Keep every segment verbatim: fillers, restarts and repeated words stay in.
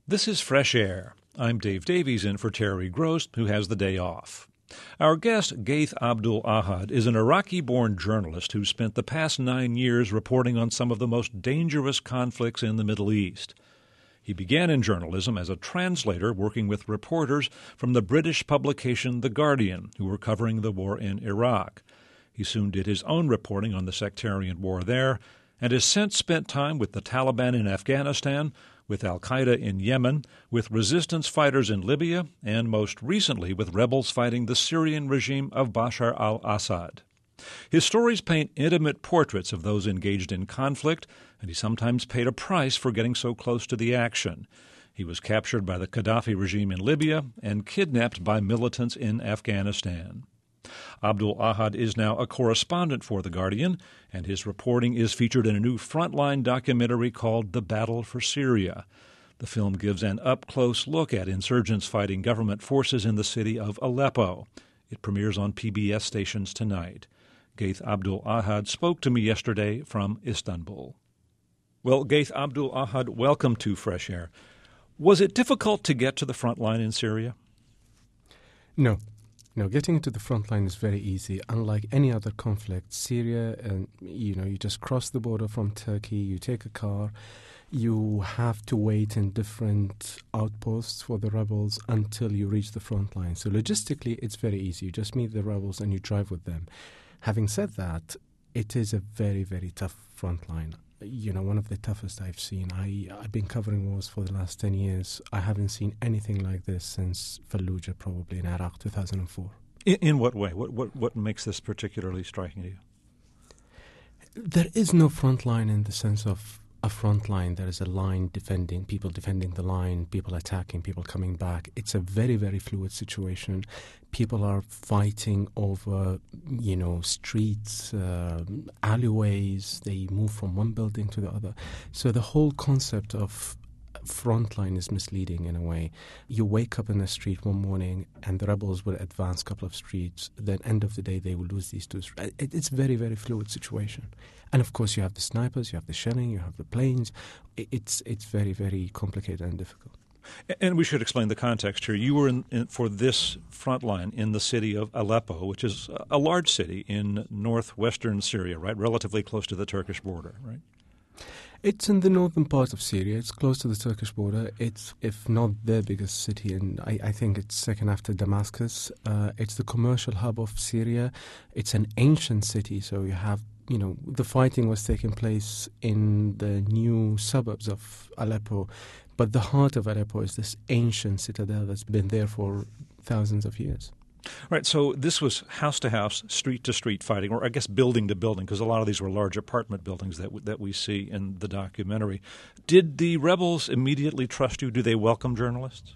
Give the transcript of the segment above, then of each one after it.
This is Fresh Air. I'm Dave Davies in for Terry Gross, who has the day off. Our guest, Gaith Abdul Ahad, is an Iraqi-born journalist who spent the past nine years reporting on some of the most dangerous conflicts in the Middle East. He began in journalism as a translator working with reporters from the British publication The Guardian, who were covering the war in Iraq. He soon did his own reporting on the sectarian war there, and has since spent time with the Taliban in Afghanistan, with al-Qaeda in Yemen, with resistance fighters in Libya, and most recently with rebels fighting the Syrian regime of Bashar al-Assad. His stories paint intimate portraits of those engaged in conflict, and he sometimes paid a price for getting so close to the action. He was captured by the Gaddafi regime in Libya and kidnapped by militants in Afghanistan. Abdul Ahad is now a correspondent for The Guardian, and his reporting is featured in a new Frontline documentary called The Battle for Syria. The film gives an up-close look at insurgents fighting government forces in the city of Aleppo. It premieres on P B S stations tonight. Gaith Abdul Ahad spoke to me yesterday from Istanbul. Well, Gaith Abdul Ahad, welcome to Fresh Air. Was it difficult to get to the front line in Syria? No. No, getting into the front line is very easy. Unlike any other conflict, Syria, and you know, you just cross the border from Turkey, you take a car, you have to wait in different outposts for the rebels until you reach the front line. So logistically, it's very easy. You just meet the rebels and you drive with them. Having said that, it is a very, very tough front line. You know, one of the toughest I've seen. I, I've been covering wars for the last ten years. I haven't seen anything like this since Fallujah, probably, in Iraq, two thousand four. In, in what way? What, what, what makes this particularly striking to you? There is no front line in the sense of a front line. There is a line defending, people defending the line, people attacking, people coming back. It's a very, very fluid situation. People are fighting over, you know, streets, uh, alleyways. They move from one building to the other. So the whole concept of front line is misleading in a way. You wake up in the street one morning and the rebels will advance a couple of streets. Then end of the day, they will lose these two streets. It's a very, very fluid situation. And of course, you have the snipers, you have the shelling, you have the planes. It's, it's very, very complicated and difficult. And we should explain the context here. You were in, in, for this front line in the city of Aleppo, which is a large city in northwestern Syria, right? Relatively close to the Turkish border, right? It's in the northern part of Syria. It's close to the Turkish border. It's, if not the biggest city, and I, I think it's second after Damascus. Uh, it's the commercial hub of Syria. It's an ancient city, so you have, you know, the fighting was taking place in the new suburbs of Aleppo. But the heart of Aleppo is this ancient citadel that's been there for thousands of years. Right, so this was house-to-house, street-to-street fighting, or I guess building-to-building, because a lot of these were large apartment buildings that w- that we see in the documentary. Did the rebels immediately trust you? Do they welcome journalists?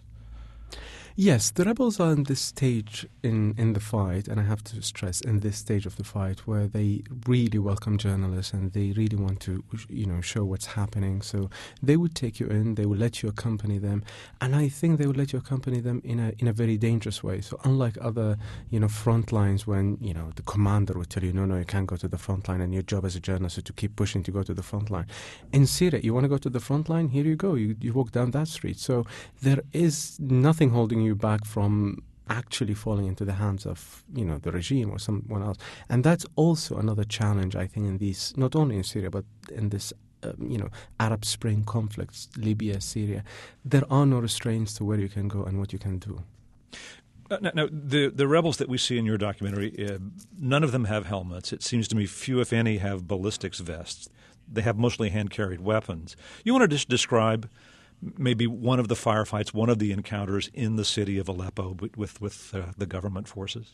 Yes, the rebels are in this stage in, in the fight, and I have to stress, in this stage of the fight, where they really welcome journalists and they really want to, you know, show what's happening. So they would take you in, they will let you accompany them, and I think they will let you accompany them in a in a very dangerous way. So unlike other, you know, front lines when, you know, the commander would tell you, no, no, you can't go to the front line, and your job as a journalist is to keep pushing to go to the front line. In Syria, you want to go to the front line? Here you go. You, you walk down that street. So there is nothing holding you back from actually falling into the hands of, you know, the regime or someone else. And that's also another challenge, I think, in these, not only in Syria, but in this, uh, you know, Arab Spring conflicts, Libya, Syria. There are no restraints to where you can go and what you can do. Uh, now, now, the the rebels that we see in your documentary, uh, none of them have helmets. It seems to me few, if any, have ballistics vests. They have mostly hand-carried weapons. You want to just describe maybe one of the firefights, one of the encounters in the city of Aleppo with with uh, the government forces?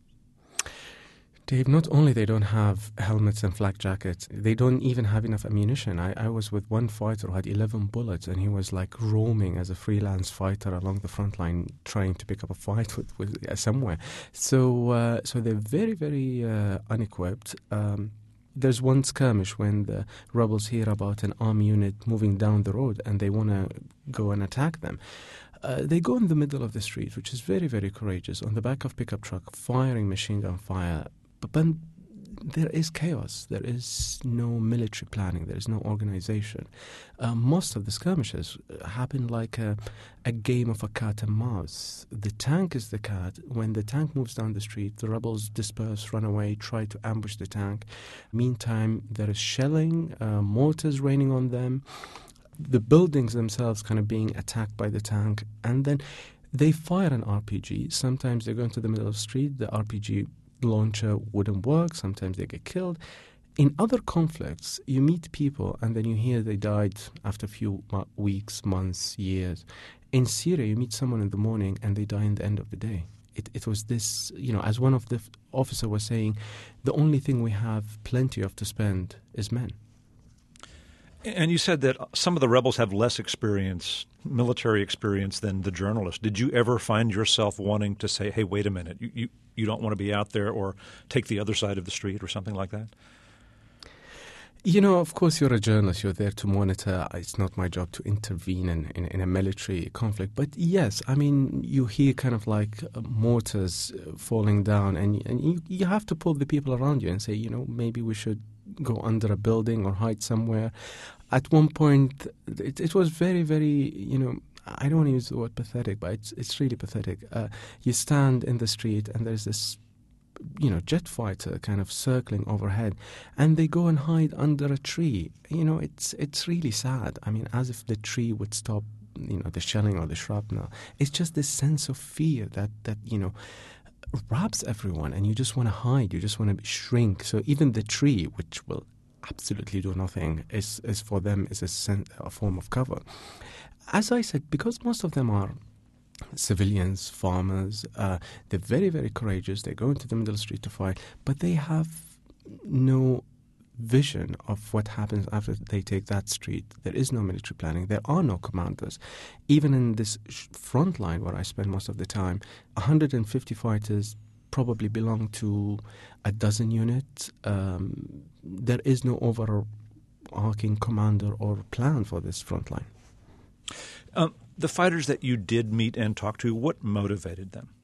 Dave, not only they don't have helmets and flak jackets, they don't even have enough ammunition. I, I was with one fighter who had eleven bullets, and he was like roaming as a freelance fighter along the front line trying to pick up a fight with, with uh, somewhere. So, uh, so they're very, very uh, unequipped. Um, There's one skirmish when the rebels hear about an army unit moving down the road and they want to go and attack them. Uh, they go in the middle of the street, which is very, very courageous, on the back of pickup truck, firing machine gun fire. But then there is chaos. There is no military planning. There is no organization. Uh, most of the skirmishes happen like a, a game of a cat and mouse. The tank is the cat. When the tank moves down the street, the rebels disperse, run away, try to ambush the tank. Meantime, there is shelling, uh, mortars raining on them, the buildings themselves kind of being attacked by the tank, and then they fire an R P G. Sometimes they go into the middle of the street, the R P G launcher wouldn't work, sometimes they get killed. In other conflicts, you meet people and then you hear they died after a few mo- weeks, months, years. In Syria, you meet someone in the morning and they die in the end of the day. It, it was this, you know, as one of the f- officer was saying, the only thing we have plenty of to spend is men. And you said that some of the rebels have less experience, military experience, than the journalists. Did you ever find yourself wanting to say, hey, wait a minute, you, you, you don't want to be out there, or take the other side of the street or something like that? You know, of course, you're a journalist. You're there to monitor. It's not my job to intervene in, in, in a military conflict. But yes, I mean, you hear kind of like uh, mortars uh, falling down, and, and you, you have to pull the people around you and say, you know, maybe we should go under a building or hide somewhere. At one point, it, it was very, very, you know, I don't want to use the word pathetic, but it's, it's really pathetic. Uh, you stand in the street and there's this, you know, jet fighter kind of circling overhead, and they go and hide under a tree. You know, it's it's really sad. I mean, as if the tree would stop, you know, the shelling or the shrapnel. It's just this sense of fear that, that you know, wraps everyone, and you just want to hide. You just want to shrink. So even the tree, which will absolutely do nothing, is, is for them is a, sen- a form of cover. As I said, because most of them are civilians, farmers, uh, they're very, very courageous. They go into the middle street to fight, but they have no vision of what happens after they take that street. There is no military planning. There are no commanders. Even in this front line where I spend most of the time, one hundred fifty fighters probably belong to a dozen units. Um, there is no overarching commander or plan for this front line. Um, the fighters that you did meet and talk to, what motivated them?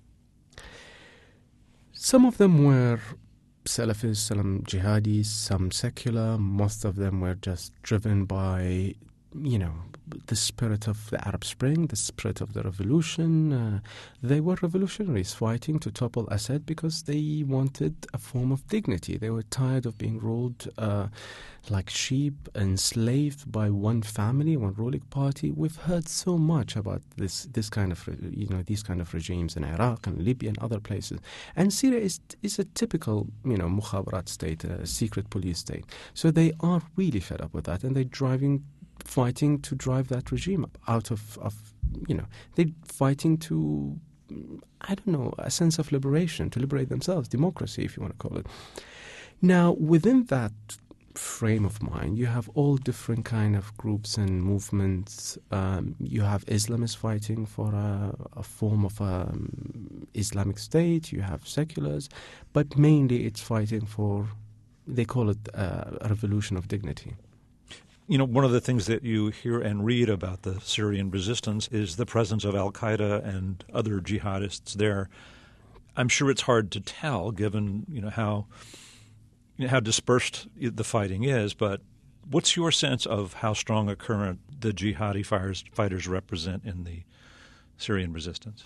Some of them were Salafis, some jihadis, some secular. Most of them were just driven by, you know, the spirit of the Arab Spring, the spirit of the revolution. Uh, they were revolutionaries fighting to topple Assad because they wanted a form of dignity. They were tired of being ruled uh, like sheep, enslaved by one family, one ruling party. We've heard so much about this this kind of, you know, these kind of regimes in Iraq and Libya and other places. And Syria is is a typical, you know, mukhabarat state, a secret police state. So they are really fed up with that, and they're driving. fighting to drive that regime out of, of, you know, they're fighting to, I don't know, a sense of liberation, to liberate themselves, democracy, if you want to call it. Now, within that frame of mind, you have all different kind of groups and movements. Um, you have Islamists fighting for a, a form of um, Islamic state. You have seculars, but mainly it's fighting for, they call it uh, a revolution of dignity. You know, one of the things that you hear and read about the Syrian resistance is the presence of al-Qaeda and other jihadists there. I'm sure it's hard to tell, given, you know, how you know, how dispersed the fighting is, but what's your sense of how strong a current the jihadi fighters, fighters represent in the Syrian resistance?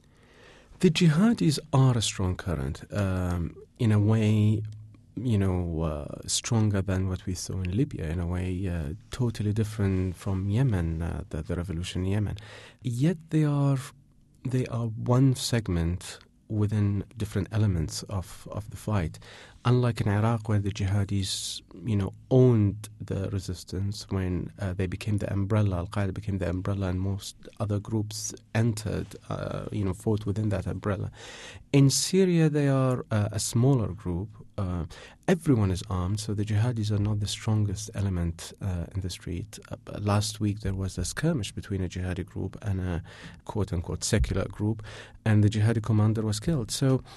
The jihadis are a strong current, um, in a way, you know, uh, stronger than what we saw in Libya, in a way uh, totally different from Yemen, uh, the, the revolution in Yemen. Yet they are they are one segment within different elements of, of the fight. Unlike in Iraq, where the jihadis, you know, owned the resistance when uh, they became the umbrella, Al-Qaeda became the umbrella, and most other groups entered, uh, you know, fought within that umbrella. In Syria, they are uh, a smaller group. Uh, everyone is armed, so the jihadis are not the strongest element uh, in the street. Uh, last week, there was a skirmish between a jihadi group and a quote-unquote secular group, and the jihadi commander was killed. So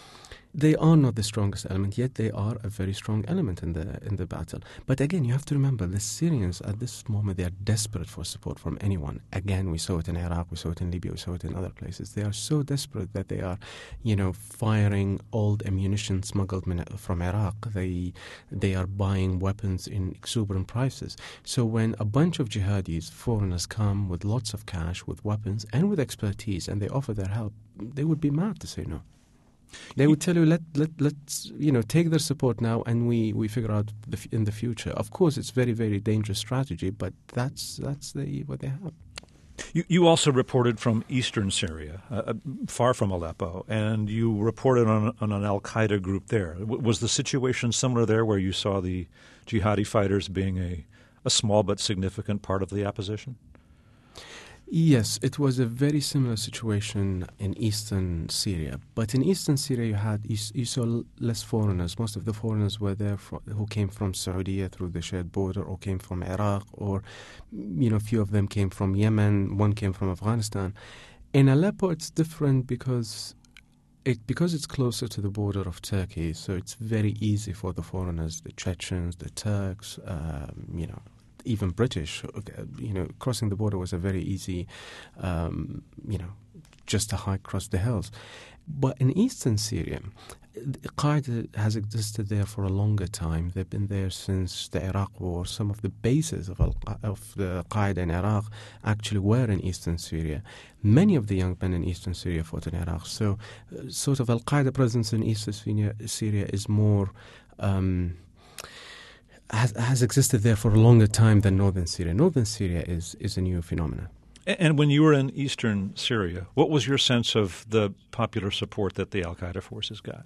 They are not the strongest element, yet they are a very strong element in the in the battle. But again, you have to remember, the Syrians at this moment, they are desperate for support from anyone. Again, we saw it in Iraq, we saw it in Libya, we saw it in other places. They are so desperate that they are, you know, firing old ammunition smuggled from Iraq. They they are buying weapons in exuberant prices. So when a bunch of jihadis, foreigners, come with lots of cash, with weapons, and with expertise, and they offer their help, they would be mad to say no. They would tell you, let, let, let's, you know, take their support now and we, we figure out the f- in the future. Of course, it's very, very dangerous strategy, but that's that's the, what they have. You, you also reported from eastern Syria, uh, far from Aleppo, and you reported on, on an al-Qaeda group there. W- was the situation similar there, where you saw the jihadi fighters being a, a small but significant part of the opposition? Yes, it was a very similar situation in eastern Syria. But in eastern Syria, you had you, you saw less foreigners. Most of the foreigners were there for, who came from Saudi through the shared border, or came from Iraq, or you know, a few of them came from Yemen. One came from Afghanistan. In Aleppo, it's different because it because it's closer to the border of Turkey. So it's very easy for the foreigners, the Chechens, the Turks, um, you know. Even British, you know, crossing the border was a very easy, um, you know, just a hike across the hills. But in eastern Syria, Qaeda has existed there for a longer time. They've been there since the Iraq War. Some of the bases of, Al- of the Qaeda in Iraq actually were in eastern Syria. Many of the young men in eastern Syria fought in Iraq. So, uh, sort of Al-Qaeda presence in eastern Syria, Syria is more... Um, Has, has existed there for a longer time than northern Syria. Northern Syria is, is a new phenomenon. And when you were in eastern Syria, what was your sense of the popular support that the al-Qaeda forces got?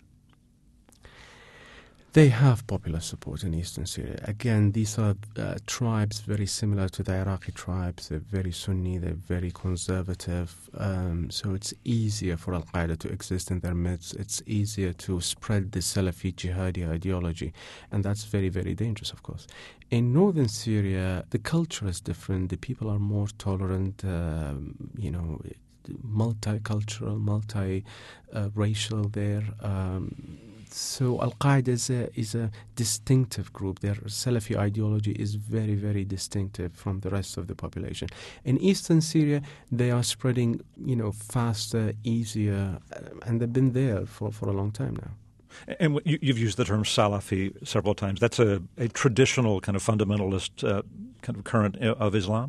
They have popular support in eastern Syria. Again, these are uh, tribes very similar to the Iraqi tribes. They're very Sunni, they're very conservative. Um, so it's easier for Al-Qaeda to exist in their midst. It's easier to spread the Salafi jihadi ideology. And that's very, very dangerous, of course. In northern Syria, the culture is different. The people are more tolerant, uh, you know, multicultural, multi-racial uh, there. Um, So Al-Qaeda is a, is a distinctive group. Their Salafi ideology is very, very distinctive from the rest of the population. In eastern Syria, they are spreading, you know, faster, easier, and they've been there for, for a long time now. And you, you've used the term Salafi several times. That's a, a traditional kind of fundamentalist uh, kind of current of Islam?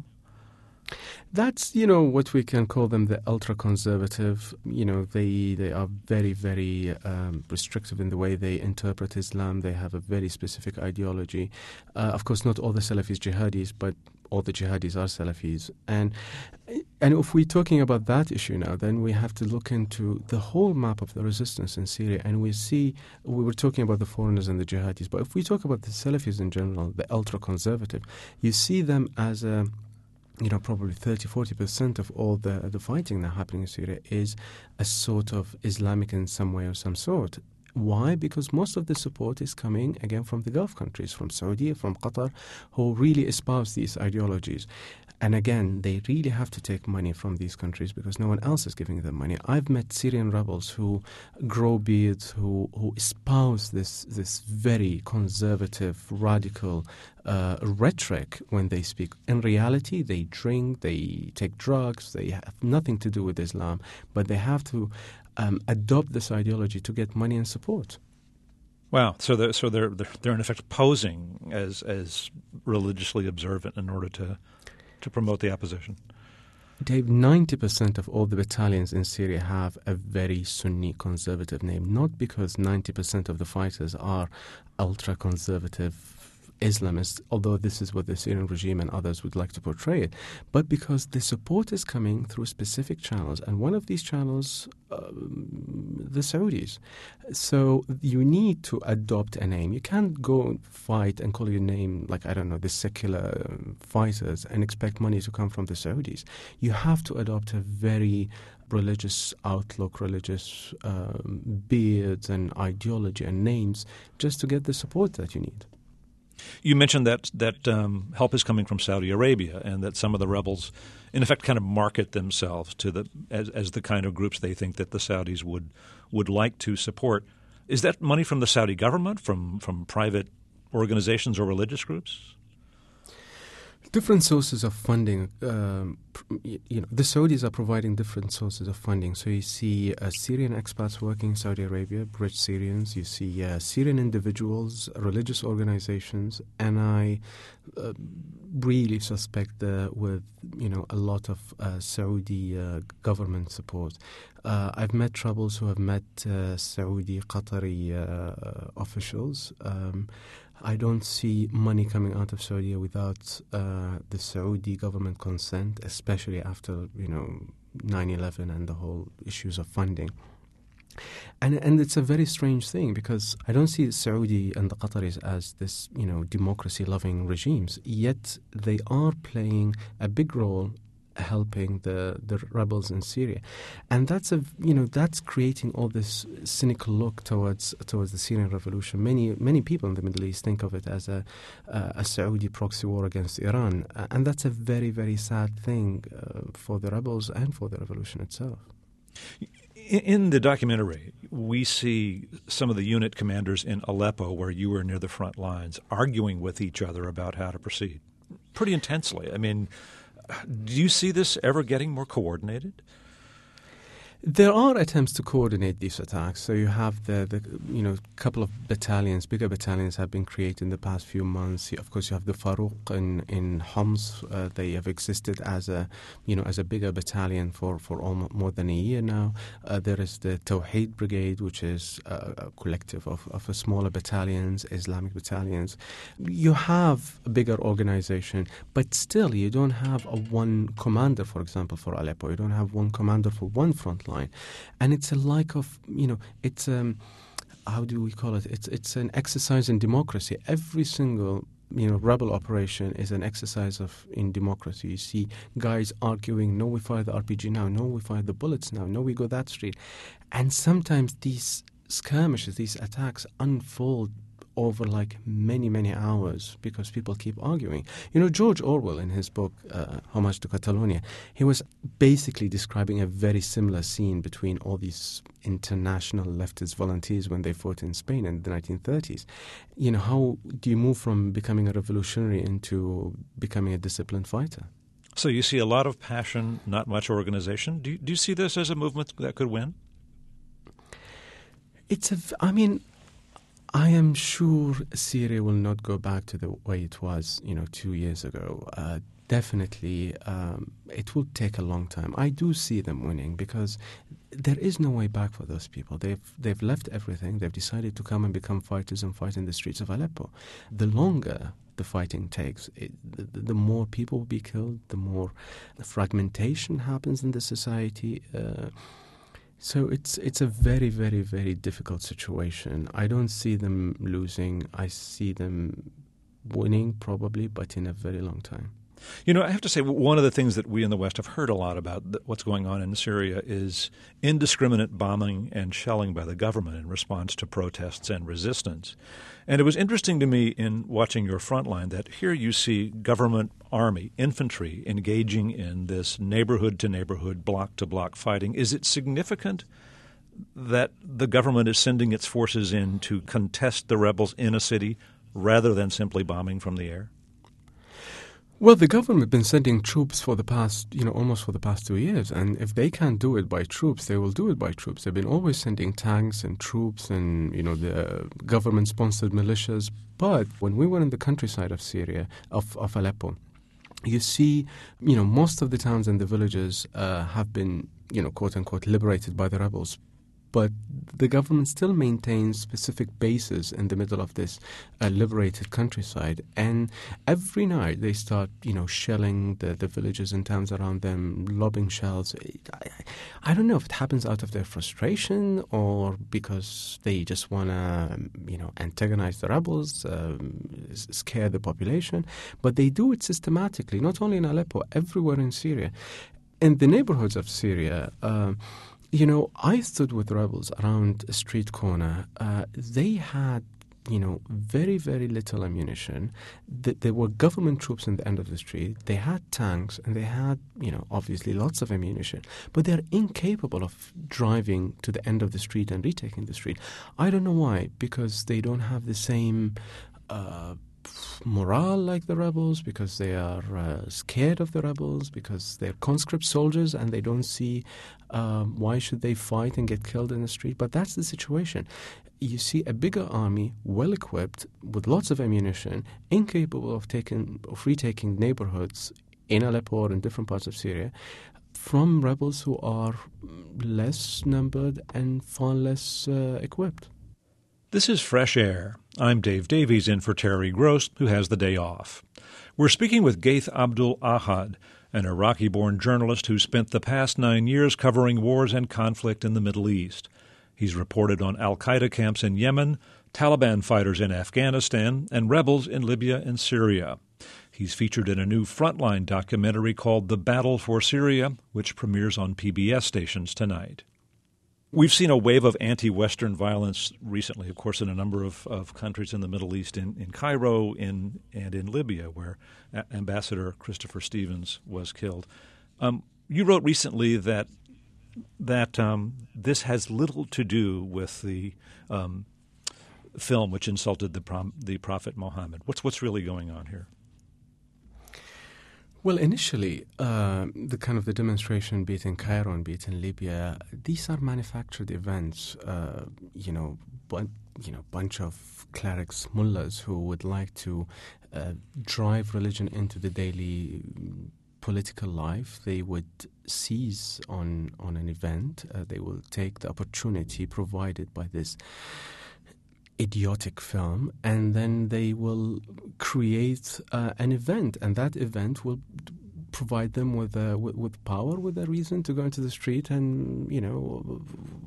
That's, you know, what we can call them the ultra-conservative. You know, they they are very, very um, restrictive in the way they interpret Islam. They have a very specific ideology. Uh, of course, not all the Salafis jihadis, but all the jihadis are Salafis. And and if we're talking about that issue now, then we have to look into the whole map of the resistance in Syria. And we see, we were talking about the foreigners and the jihadis, but if we talk about the Salafis in general, the ultra-conservative, you see them as a... You know, probably thirty, forty percent of all the, the fighting now happening in Syria is a sort of Islamic in some way or some sort. Why? Because most of the support is coming, again, from the Gulf countries, from Saudi, from Qatar, who really espouse these ideologies. And again, they really have to take money from these countries because no one else is giving them money. I've met Syrian rebels who grow beards, who, who espouse this this very conservative, radical uh, rhetoric when they speak. In reality, they drink, they take drugs, they have nothing to do with Islam, but they have to um, adopt this ideology to get money and support. Wow! So they're so they're they're, they're in effect posing as as religiously observant in order to. to promote the opposition. Dave, ninety percent of all the battalions in Syria have a very Sunni conservative name, not because ninety percent of the fighters are ultra-conservative Islamists, although this is what the Syrian regime and others would like to portray it, but because the support is coming through specific channels, and one of these channels, uh, the Saudis. So you need to adopt a name. You can't go and fight and call your name, like, I don't know, the secular fighters and expect money to come from the Saudis. You have to adopt a very religious outlook, religious um, beards and ideology and names just to get the support that you need. You mentioned that that um, help is coming from Saudi Arabia, and that some of the rebels, in effect, kind of market themselves to the as, as the kind of groups they think that the Saudis would would like to support. Is that money from the Saudi government, from, from private organizations or religious groups? Different sources of funding. Um, you know, the Saudis are providing different sources of funding. So you see uh, Syrian expats working in Saudi Arabia, rich Syrians. You see uh, Syrian individuals, religious organizations, and I uh, really suspect that with you know a lot of uh, Saudi uh, government support. Uh, I've met troubles who have met uh, Saudi, Qatari uh, officials. Um, I don't see money coming out of Saudi without uh, the Saudi government consent, especially after, you know, nine eleven and the whole issues of funding. And and it's a very strange thing because I don't see Saudi and the Qataris as this, you know, democracy-loving regimes, yet they are playing a big role helping the, the rebels in Syria, and that's a you know that's creating all this cynical look towards towards the Syrian revolution. Many many people in the Middle East think of it as a uh, a Saudi proxy war against Iran, and that's a very very sad thing uh, for the rebels and for the revolution itself. In the documentary, we see some of the unit commanders in Aleppo, where you were near the front lines, arguing with each other about how to proceed, pretty intensely. I mean. Do you see this ever getting more coordinated? There are attempts to coordinate these attacks. So you have the, the you know, couple of battalions, bigger battalions have been created in the past few months. Of course, you have the Farouk in in Homs. Uh, they have existed as a you know as a bigger battalion for for almost more than a year now. Uh, there is the Tawheed Brigade, which is a, a collective of of smaller battalions, Islamic battalions. You have a bigger organization, but still you don't have a one commander, for example, for Aleppo. You don't have one commander for one front line. And it's a lack of, you know, it's, um, how do we call it? It's it's an exercise in democracy. Every single, you know, rebel operation is an exercise of in democracy. You see guys arguing, no, we fire the R P G now, no, we fire the bullets now, no, we go that street. And sometimes these skirmishes, these attacks unfold over like many, many hours because people keep arguing. You know, George Orwell in his book, uh, Homage to Catalonia, he was basically describing a very similar scene between all these international leftist volunteers when they fought in Spain in the nineteen thirties. You know, how do you move from becoming a revolutionary into becoming a disciplined fighter? So you see a lot of passion, not much organization. Do you, do you see this as a movement that could win? It's a, I mean... I am sure Syria will not go back to the way it was, you know, two years ago. Uh, definitely, um, it will take a long time. I do see them winning because there is no way back for those people. They've they've left everything. They've decided to come and become fighters and fight in the streets of Aleppo. The longer the fighting takes, it, the, the more people will be killed, the more fragmentation happens in the society. Uh, So it's it's a very, very, very difficult situation. I don't see them losing. I see them winning probably, but in a very long time. You know, I have to say, one of the things that we in the West have heard a lot about what's going on in Syria is indiscriminate bombing and shelling by the government in response to protests and resistance. And it was interesting to me in watching your front line that here you see government army, infantry, engaging in this neighborhood-to-neighborhood, block-to-block fighting. Is it significant that the government is sending its forces in to contest the rebels in a city rather than simply bombing from the air? Well, the government have been sending troops for the past, you know, almost for the past two years. And if they can't do it by troops, they will do it by troops. They've been always sending tanks and troops and, you know, the government-sponsored militias. But when we were in the countryside of Syria, of, of Aleppo, you see, you know, most of the towns and the villages uh, have been, you know, quote-unquote, liberated by the rebels. But the government still maintains specific bases in the middle of this uh, liberated countryside. And every night they start, you know, shelling the, the villages and towns around them, lobbing shells. I, I don't know if it happens out of their frustration or because they just want to, you know, antagonize the rebels, um, scare the population. But they do it systematically, not only in Aleppo, everywhere in Syria. In the neighborhoods of Syria, uh, You know, I stood with rebels around a street corner. Uh, they had, you know, very, very little ammunition. Th- there were government troops in the end of the street. They had tanks and they had, you know, obviously lots of ammunition. But they're incapable of driving to the end of the street and retaking the street. I don't know why, because they don't have the same uh, morale like the rebels, because they are uh, scared of the rebels, because they're conscript soldiers and they don't see um, why should they fight and get killed in the street. But that's the situation. You see a bigger army, well equipped, with lots of ammunition, incapable of taking of retaking neighborhoods in Aleppo or in different parts of Syria, from rebels who are less numbered and far less uh, equipped. This is Fresh Air. I'm Dave Davies, in for Terry Gross, who has the day off. We're speaking with Gaith Abdul Ahad, an Iraqi-born journalist who spent the past nine years covering wars and conflict in the Middle East. He's reported on al-Qaeda camps in Yemen, Taliban fighters in Afghanistan, and rebels in Libya and Syria. He's featured in a new Frontline documentary called The Battle for Syria, which premieres on P B S stations tonight. We've seen a wave of anti-Western violence recently, of course, in a number of, of countries in the Middle East, in, in Cairo in, and in Libya, where a- Ambassador Christopher Stevens was killed. Um, you wrote recently that that um, this has little to do with the um, film which insulted the, prom- the Prophet Muhammad. What's what's really going on here? Well, initially, uh, the kind of the demonstration, be it in Cairo and be it in Libya, these are manufactured events. Uh, you know, bu- you know, bunch of clerics, mullahs, who would like to uh, drive religion into the daily political life. They would seize on on an event. Uh, they will take the opportunity provided by this idiotic film, and then they will create uh, an event, and that event will provide them with, uh, with with power, with a reason to go into the street and, you know,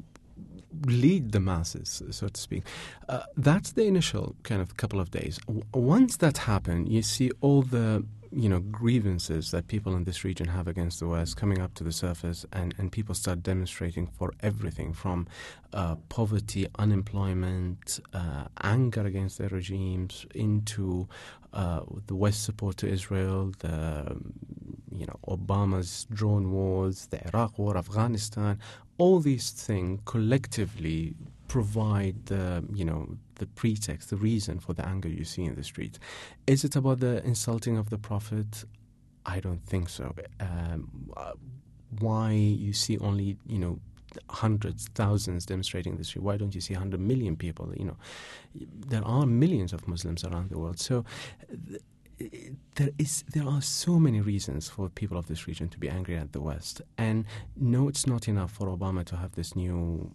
lead the masses, so to speak. Uh, that's the initial kind of couple of days. W- once that happened, you see all the you know, grievances that people in this region have against the West coming up to the surface, and, and people start demonstrating for everything from uh, poverty, unemployment, uh, anger against their regimes, into uh, the West support to Israel, the, you know, Obama's drone wars, the Iraq war, Afghanistan. All these things collectively provide the, you know, the pretext, the reason for the anger you see in the streets. Is it about the insulting of the Prophet? I don't think so. Um, uh, why you see only, you know, hundreds, thousands demonstrating in the street? Why don't you see one hundred million people? You know, there are millions of Muslims around the world. So th- there is, there are so many reasons for people of this region to be angry at the West. And no, it's not enough for Obama to have this new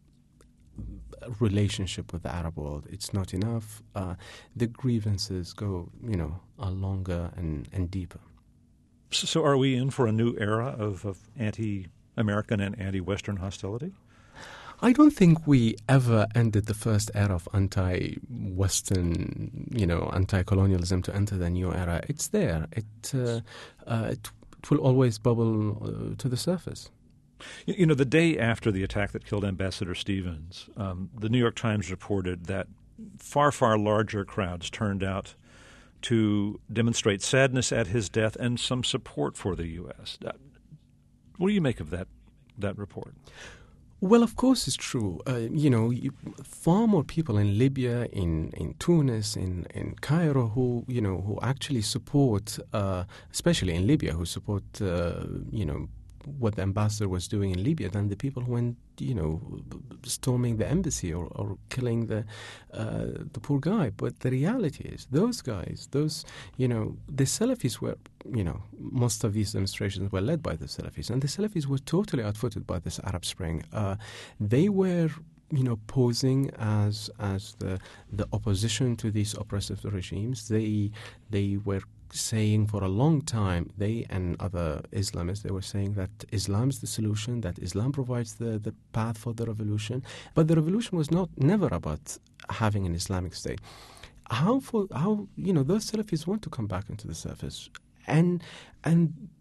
relationship with the Arab world. It's not enough. Uh, the grievances go, you know, are longer and, and deeper. So are we in for a new era of, of anti-American and anti-Western hostility? I don't think we ever ended the first era of anti-Western, you know, anti-colonialism to enter the new era. It's there. It, uh, uh, it, it will always bubble uh, to the surface. You know, the day after the attack that killed Ambassador Stevens, um, the New York Times reported that far, far larger crowds turned out to demonstrate sadness at his death and some support for the U S. What do you make of that that report? Well, of course it's true. Uh, you know, you, far more people in Libya, in, in Tunis, in, in Cairo who, you know, who actually support, uh, especially in Libya, who support, uh, you know, what the ambassador was doing in Libya than the people who went, you know, storming the embassy or, or killing the uh, the poor guy. But the reality is, those guys, those, you know, the Salafis were, you know, most of these demonstrations were led by the Salafis, and the Salafis were totally outfitted by this Arab Spring. Uh, they were, you know, posing as as the the opposition to these oppressive regimes. They they were saying for a long time, they and other Islamists, they were saying that Islam is the solution, that Islam provides the, the path for the revolution. But the revolution was not never about having an Islamic state. How for how you know those Salafis want to come back into the surface, and and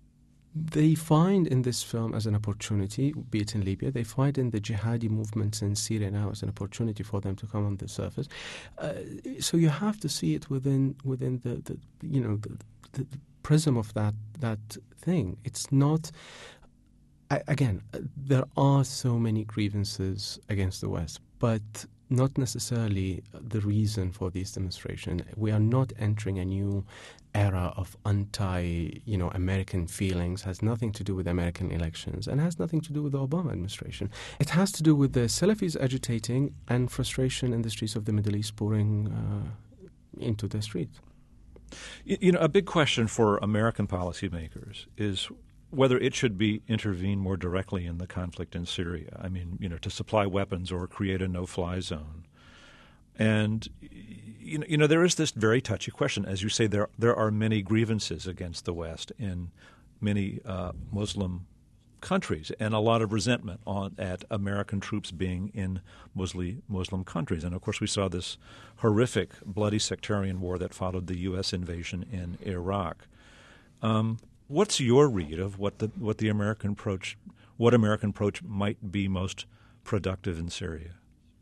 They find in this film as an opportunity, be it in Libya, they find in the jihadi movements in Syria now as an opportunity for them to come on the surface. Uh, so you have to see it within within the, the you know the, the prism of that that thing. It's not. I, again, there are so many grievances against the West, but not necessarily the reason for these demonstrations. We are not entering a new era of anti, you know, American feelings. Has nothing to do with American elections and has nothing to do with the Obama administration. It has to do with the Salafis agitating and frustration in the streets of the Middle East pouring uh, into the streets. You know, a big question for American policymakers is whether it should be intervened more directly in the conflict in Syria. I mean, you know, to supply weapons or create a no-fly zone. And, you know, you know, there is this very touchy question. As you say, there there are many grievances against the West in many uh, Muslim countries and a lot of resentment on at American troops being in Muslim, Muslim countries. And, of course, we saw this horrific, bloody sectarian war that followed the U S invasion in Iraq. Um, what's your read of what the what the American approach, what American approach might be most productive in Syria?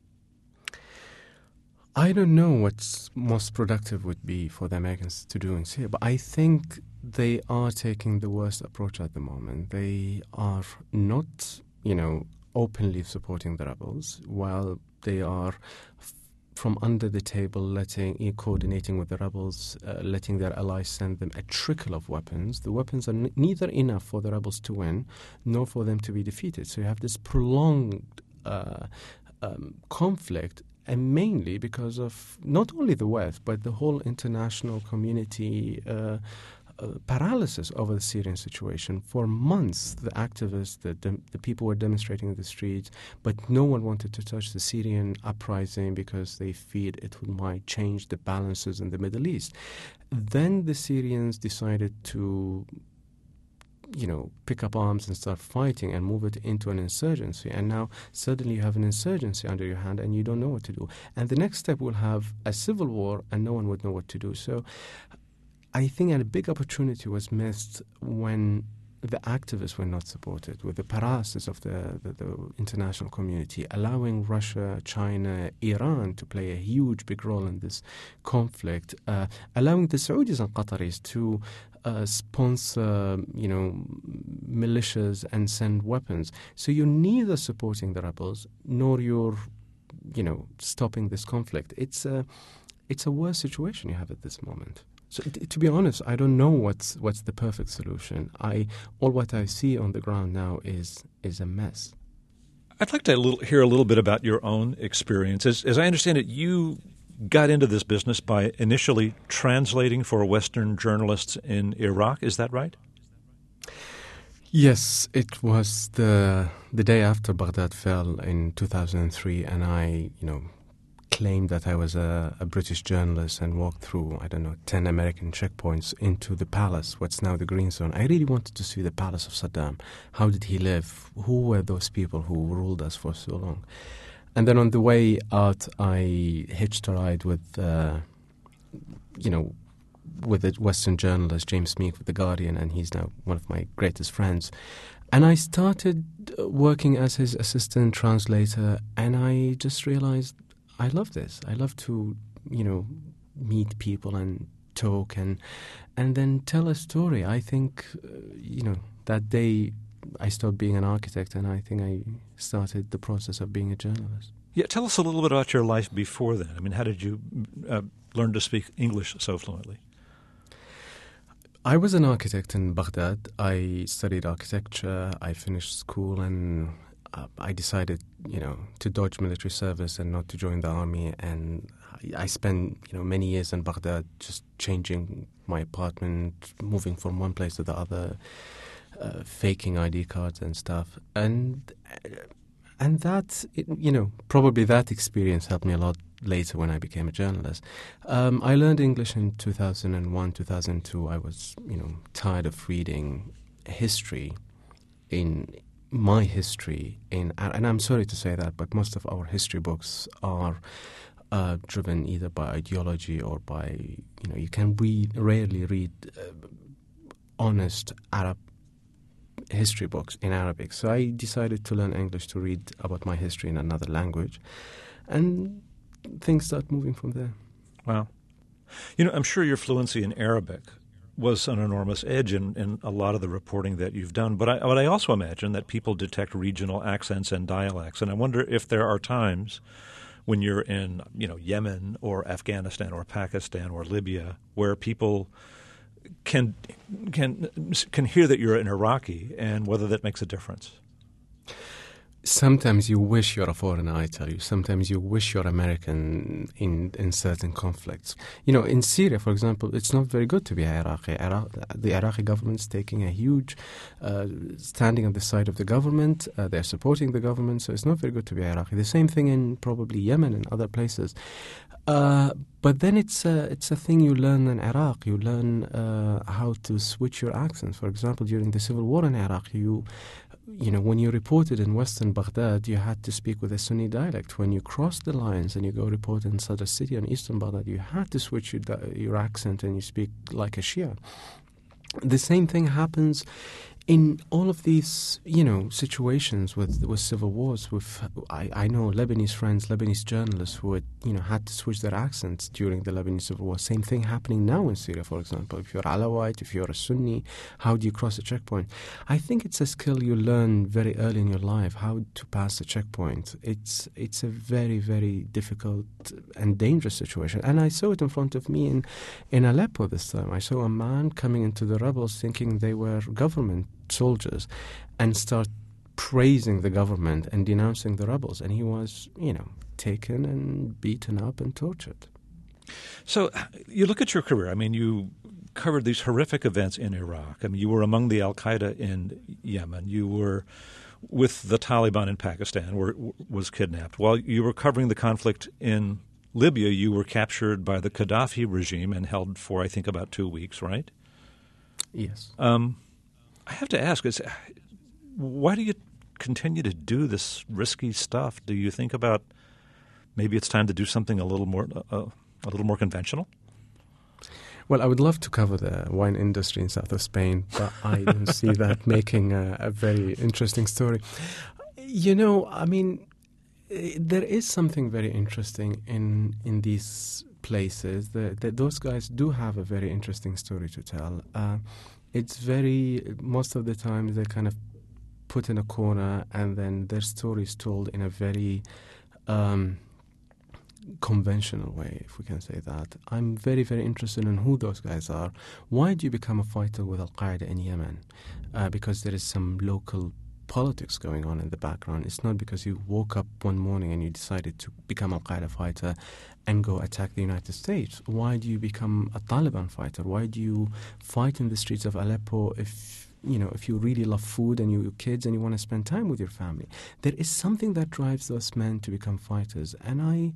I don't know what's most productive would be for the Americans to do in Syria, but I think they are taking the worst approach at the moment. They are not, you know, openly supporting the rebels, while they are f- from under the table letting, coordinating with the rebels, uh, letting their allies send them a trickle of weapons. The weapons are n- neither enough for the rebels to win, nor for them to be defeated. So you have this prolonged uh, um, conflict. And mainly because of not only the West, but the whole international community uh, uh, paralysis over the Syrian situation. For months, the activists, the, the, the people were demonstrating in the streets, but no one wanted to touch the Syrian uprising because they feared it would, might change the balances in the Middle East. Then the Syrians decided to you know, pick up arms and start fighting and move it into an insurgency. And now suddenly you have an insurgency under your hand and you don't know what to do. And the next step will have a civil war and no one would know what to do. So I think a big opportunity was missed when the activists were not supported, with the paralysis of the, the, the international community, allowing Russia, China, Iran to play a huge, big role in this conflict, uh, allowing the Saudis and Qataris to uh, sponsor, you know, militias and send weapons. So you're neither supporting the rebels nor you're, you know, stopping this conflict. It's a, it's a worse situation you have at this moment. So t- to be honest, I don't know what's what's the perfect solution. I all what I see on the ground now is is a mess. I'd like to little, hear a little bit about your own experience. As, as I understand it, you got into this business by initially translating for Western journalists in Iraq. Is that right? Yes, it was the the day after Baghdad fell in two thousand three, and I, you know, claimed that I was a, a British journalist and walked through, I don't know, ten American checkpoints into the palace, what's now the Green Zone. I really wanted to see the palace of Saddam. How did he live? Who were those people who ruled us for so long? And then on the way out, I hitched a ride with, uh, you know, with a Western journalist, James Meek, with The Guardian, and he's now one of my greatest friends. And I started working as his assistant translator, and I just realized I love this. I love to, you know, meet people and talk and and then tell a story. I think, uh, you know, that day I stopped being an architect and I think I started the process of being a journalist. Yeah, tell us a little bit about your life before then. I mean, how did you uh, learn to speak English so fluently? I was an architect in Baghdad. I studied architecture. I finished school and Uh, I decided, you know, to dodge military service and not to join the army. And I, I spent, you know, many years in Baghdad just changing my apartment, moving from one place to the other, uh, faking I D cards and stuff. And and that, it, you know, probably that experience helped me a lot later when I became a journalist. Um, I learned English in two thousand one, two thousand two. I was, you know, tired of reading history in my history in, and I'm sorry to say that, but most of our history books are uh, driven either by ideology or by, you know, you can read, rarely read uh, honest Arab history books in Arabic. So I decided to learn English to read about my history in another language. And things start moving from there. Wow. You know, I'm sure your fluency in Arabic was an enormous edge in, in a lot of the reporting that you've done. But I, but I also imagine that people detect regional accents and dialects. And I wonder if there are times when you're in, you know, Yemen or Afghanistan or Pakistan or Libya where people can can can hear that you're an Iraqi and whether that makes a difference. Sometimes you wish you're a foreigner, I tell you. Sometimes you wish you're American in, in certain conflicts. You know, in Syria, for example, it's not very good to be Iraqi. Iraq, the Iraqi government's taking a huge, uh, standing on the side of the government. Uh, they're supporting the government, so it's not very good to be Iraqi. The same thing in probably Yemen and other places. Uh, but then it's a, it's a thing you learn in Iraq. You learn uh, how to switch your accents. For example, during the civil war in Iraq, you... You know, when you reported in western Baghdad, you had to speak with a Sunni dialect. When you cross the lines and you go report in Sadr City in eastern Baghdad, you had to switch your, your accent and you speak like a Shia. The same thing happens in all of these, you know, situations with with civil wars. With I, I know Lebanese friends, Lebanese journalists who had, you know, had to switch their accents during the Lebanese civil war. Same thing happening now in Syria, for example. If you're Alawite, if you're a Sunni, how do you cross a checkpoint? I think it's a skill you learn very early in your life, how to pass a checkpoint. It's it's a very, very difficult and dangerous situation. And I saw it in front of me in, in Aleppo this time. I saw a man coming into the rebels thinking they were government soldiers and start praising the government and denouncing the rebels, and he was, you know, taken and beaten up and tortured. So you look at your career. I mean, you covered these horrific events in Iraq. I mean, you were among the Al-Qaeda in Yemen. You were with the Taliban in Pakistan, where was kidnapped. While you were covering the conflict in Libya, you were captured by the Gaddafi regime and held for, I think, about two weeks, right? Yes. Um, I have to ask, is, why do you continue to do this risky stuff? Do you think about maybe it's time to do something a little more uh, a little more conventional? Well, I would love to cover the wine industry in south of Spain, but I don't see that making a, a very interesting story. You know, I mean, there is something very interesting in in these places. The, the, those guys do have a very interesting story to tell. Uh, It's very, most of the time they're kind of put in a corner and then their story is told in a very um, conventional way, if we can say that. I'm very, very interested in who those guys are. Why do you become a fighter with Al-Qaeda in Yemen? Uh, because there is some local politics going on in the background. It's not because you woke up one morning and you decided to become a Al-Qaeda fighter and go attack the United States. Why do you become a Taliban fighter? Why do you fight in the streets of Aleppo if, you know, if you really love food and your kids and you want to spend time with your family? There is something that drives those men to become fighters, and I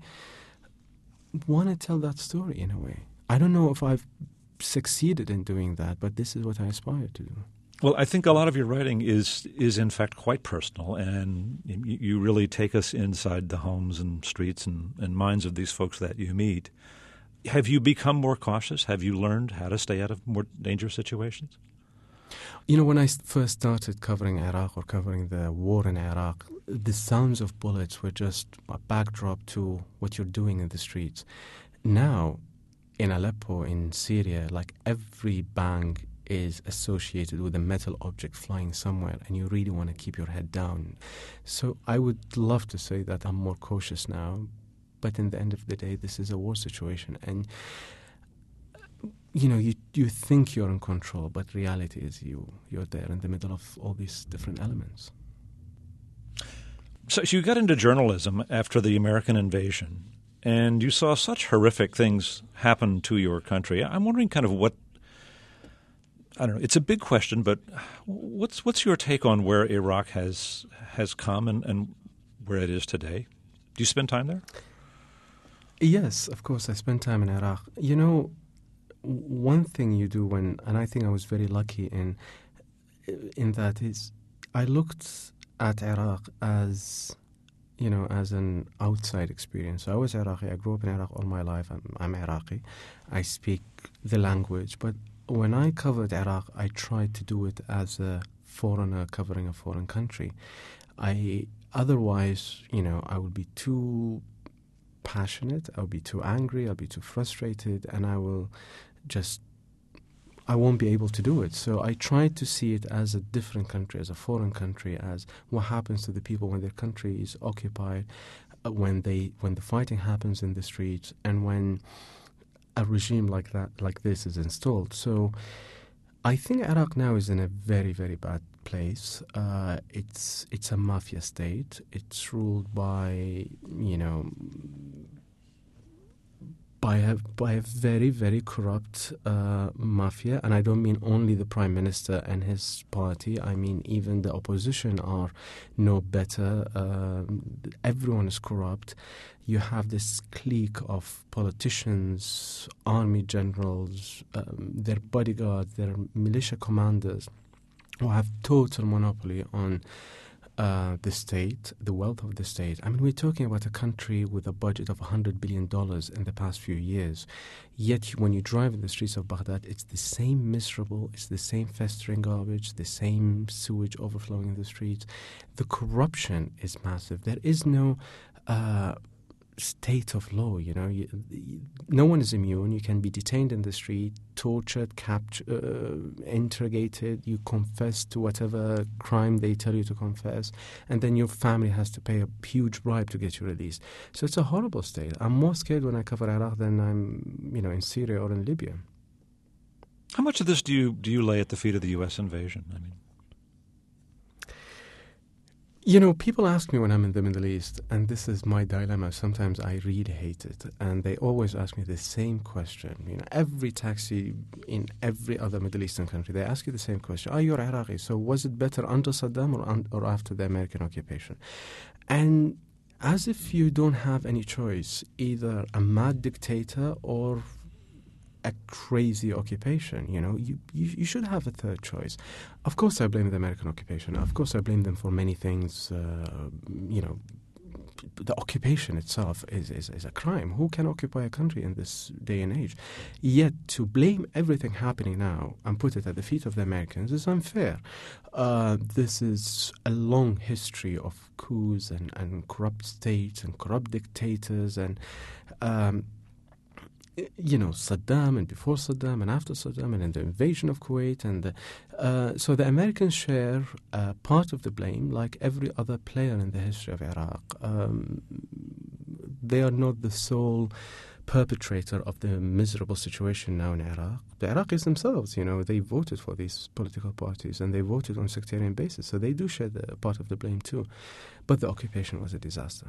want to tell that story in a way. I don't know if I've succeeded in doing that, but this is what I aspire to do. Well, I think a lot of your writing is is in fact quite personal, and you, you really take us inside the homes and streets and, and minds of these folks that you meet. Have you become more cautious? Have you learned how to stay out of more dangerous situations? You know, when I first started covering Iraq or covering the war in Iraq, the sounds of bullets were just a backdrop to what you're doing in the streets. Now, in Aleppo, in Syria, like every bang is associated with a metal object flying somewhere, and you really want to keep your head down. So I would love to say that I'm more cautious now, but in the end of the day, this is a war situation, and you know, you you think you're in control, but reality is you you're there in the middle of all these different elements. So you got into journalism after the American invasion, and you saw such horrific things happen to your country. I'm wondering kind of what, I don't know, it's a big question, but what's what's your take on where Iraq has has come and, and where it is today? Do you spend time there? Yes, of course, I spend time in Iraq. You know, one thing you do when, and I think I was very lucky in in that is, I looked at Iraq as, you know, as an outside experience. So I was Iraqi. I grew up in Iraq all my life. I'm, I'm Iraqi. I speak the language. But when I covered Iraq, I tried to do it as a foreigner covering a foreign country. I otherwise, you know, I would be too passionate, I'll be too angry, I'll be too frustrated, and I will just, I won't be able to do it. So I try to see it as a different country, as a foreign country, as what happens to the people when their country is occupied, uh, when they when the fighting happens in the streets, and when a regime like that, like this, is installed. So I think Iraq now is in a very, very bad place. Uh, it's it's a mafia state. It's ruled by, you know, by a by a very, very corrupt uh, mafia, and I don't mean only the prime minister and his party. I mean even the opposition are no better. Uh, everyone is corrupt. You have this clique of politicians, army generals, um, their bodyguards, their militia commanders, who have total monopoly on uh, the state, the wealth of the state. I mean, we're talking about a country with a budget of one hundred billion dollars in the past few years. Yet when you drive in the streets of Baghdad, it's the same miserable, it's the same festering garbage, the same sewage overflowing in the streets. The corruption is massive. There is no Uh, state of law, you know. You, no one is immune. You can be detained in the street, tortured, captured, uh, interrogated. You confess to whatever crime they tell you to confess, and then your family has to pay a huge bribe to get you released. So it's a horrible state. I'm more scared when I cover Iraq than I'm, you know, in Syria or in Libya. How much of this do you do you lay at the feet of the U S invasion? I mean, You know, people ask me when I'm in the Middle East, and this is my dilemma. Sometimes I really hate it, and they always ask me the same question. You know, every taxi in every other Middle Eastern country, they ask you the same question. Are you Iraqi? So was it better under Saddam or, un- or after the American occupation? And as if you don't have any choice, either a mad dictator or a crazy occupation. You know, you, you you should have a third choice. Of course, I blame the American occupation. Of course, I blame them for many things. Uh, you know, the occupation itself is, is, is a crime. Who can occupy a country in this day and age? Yet to blame everything happening now and put it at the feet of the Americans is unfair. Uh, this is a long history of coups and, and corrupt states and corrupt dictators and um, you know, Saddam and before Saddam and after Saddam and in the invasion of Kuwait. And the, uh, so the Americans share uh, part of the blame like every other player in the history of Iraq. Um, they are not the sole perpetrator of the miserable situation now in Iraq. The Iraqis themselves, you know, they voted for these political parties and they voted on sectarian basis. So they do share the part of the blame too. But the occupation was a disaster.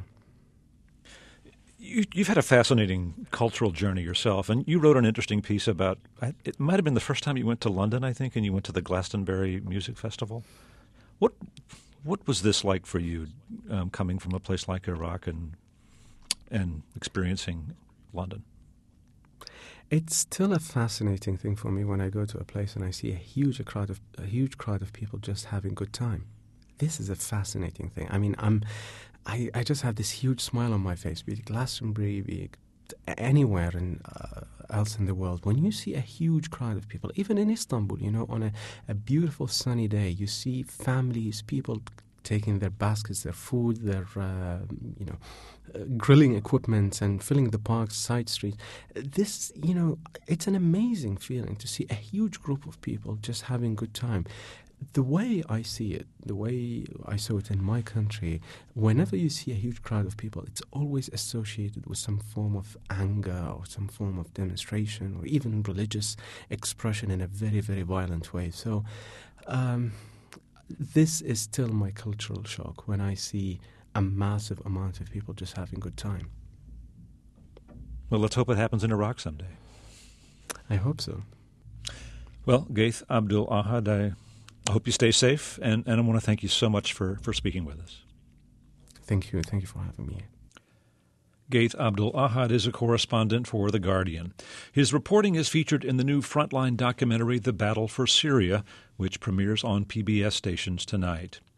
You, you've had a fascinating cultural journey yourself, and you wrote an interesting piece about, it might have been the first time you went to London, I think, and you went to the Glastonbury Music Festival. What what was this like for you, um, coming from a place like Iraq and and experiencing London? It's still a fascinating thing for me when I go to a place and I see a huge a crowd of a huge crowd of people just having a good time. This is a fascinating thing. I mean, I'm I, I just have this huge smile on my face, be it Glastonbury, be it anywhere in, uh, else in the world. When you see a huge crowd of people, even in Istanbul, you know, on a, a beautiful sunny day, you see families, people taking their baskets, their food, their, uh, you know, uh, grilling equipment and filling the parks, side streets. This, you know, it's an amazing feeling to see a huge group of people just having a good time. The way I see it, the way I saw it in my country, whenever you see a huge crowd of people, it's always associated with some form of anger or some form of demonstration or even religious expression in a very, very violent way. So um, this is still my cultural shock when I see a massive amount of people just having a good time. Well, let's hope it happens in Iraq someday. I hope so. Well, Gaith Abdul Ahad, I I hope you stay safe, and, and I want to thank you so much for, for speaking with us. Thank you. Thank you for having me. Gaith Abdul Ahad is a correspondent for The Guardian. His reporting is featured in the new Frontline documentary, The Battle for Syria, which premieres on P B S stations tonight.